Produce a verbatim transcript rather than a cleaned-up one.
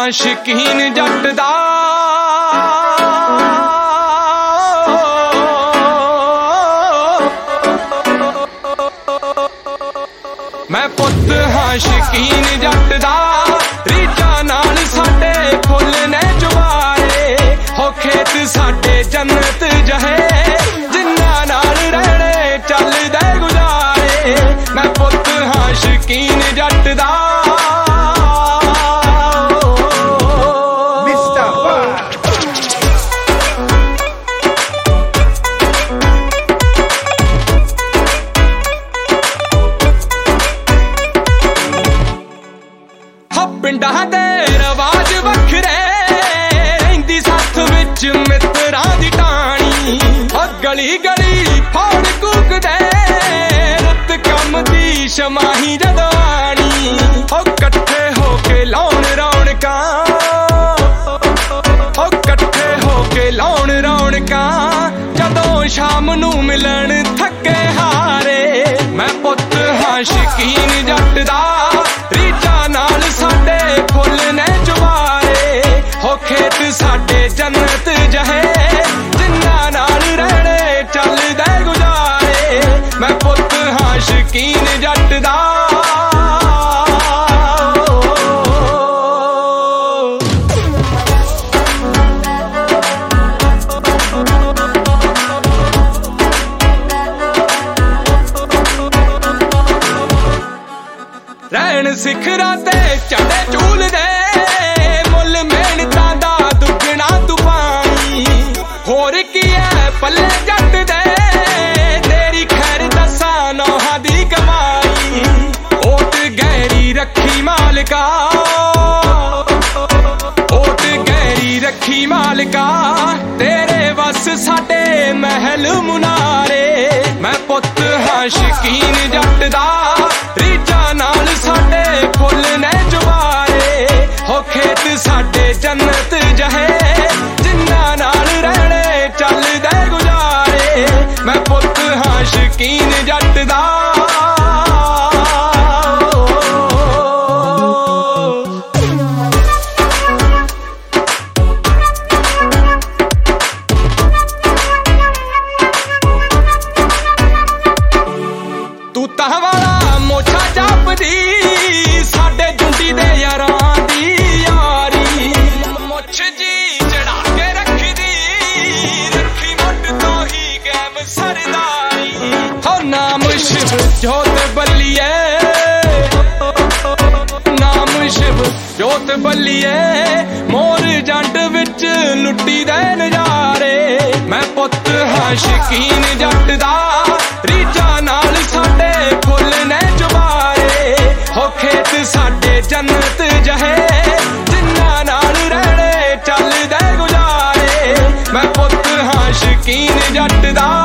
ਹਾਂ ਸ਼ਕੀਨ ਜੱਟ ਦਾ। मैं पुत हाँ शकीन जट दा, रीझां नाल साडे फुल ने जुवारे हो खेत साडे जन्नत जहे जिन्हां नाल रहने चलदे गुजारे। मैं पुत हाँ शकीन जट दा। पिंडां दे रवाज वखरे रहिंदी साथ विच मित्रां दी टाणी। ओ गली गली फौड़ कूकदे रुत कम दी शमाही जदों आनी। ओ कट्ठे होके लाउण रौणकां, ओ कट्ठे होके लाउण रौणकां जदों शाम नूं मिलण थके हारे। मैं पुत हां शकीन जट दा, रीझां नाल साडे फुल ने जुवारे हो खेत साडे जन्नत जहे जिन्हां नाल रहने चलदे गुजारे। मैं पुत हां शकीन जट दा। रहन सिखरां ते चढ़े झूलदे मुल मेहनतां दा दुगना तू पानी। होर की है पल्ले जट दे तेरी खैर दसां नौहां दी कमाई। ओट गहरी रखी मालका, ओट गहरी रखी मालका तेरे वस साडे महल मुनारे। मैं पुत हां शकीन जट दा, रीझां नाल साडे फुल ने जुवारे हो खेत साडे जन्नत जहे जिन्हां नाल रहने चलदे गुजारे। मैं पुत हां शकीन जट दा। तू तां वाला मोछा जापदी साडे जुंडी दे यारां दी यारी। मुछ जी चढ़ा के रखदी रखी मुंड तो ही गैब सरदारी। हो नाम शिव जोत बल्लिए, नाम शिव जोत बल्लिए मोर जंड विच लुट्टी दे नजारे। मैं पुत हां शकीन जट दा, रीझां नाल साडे फुल ने जुवारे हो खेत साडे जन्नत जहे जिन्हां नाल रहने चलदे गुजारे। मैं पुत हां शकीन जट दा।